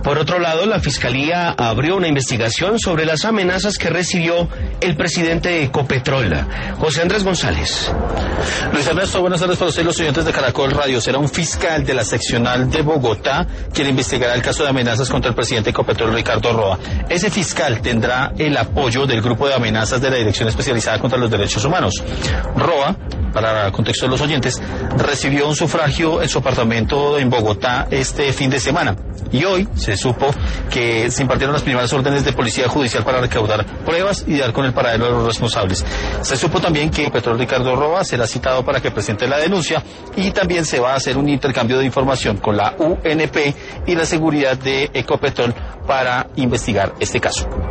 Por otro lado, la Fiscalía abrió una investigación sobre las amenazas que recibió el presidente de Ecopetrol, José Andrés González. Luis Ernesto, buenas tardes para usted y los oyentes de Caracol Radio. Será un fiscal de la seccional de Bogotá quien investigará el caso de amenazas contra el presidente de Ecopetrol, Ricardo Roa. Ese fiscal tendrá el apoyo del grupo de amenazas de la Dirección Especializada contra los Derechos Humanos. Roa, para el contexto de los oyentes, recibió un sufragio en su apartamento en Bogotá este fin de semana. Y hoy se supo que se impartieron las primeras órdenes de policía judicial para recaudar pruebas y dar con el paradero de los responsables. Se supo también que Ecopetrol Ricardo Roa será citado para que presente la denuncia y también se va a hacer un intercambio de información con la UNP y la seguridad de Ecopetrol para investigar este caso.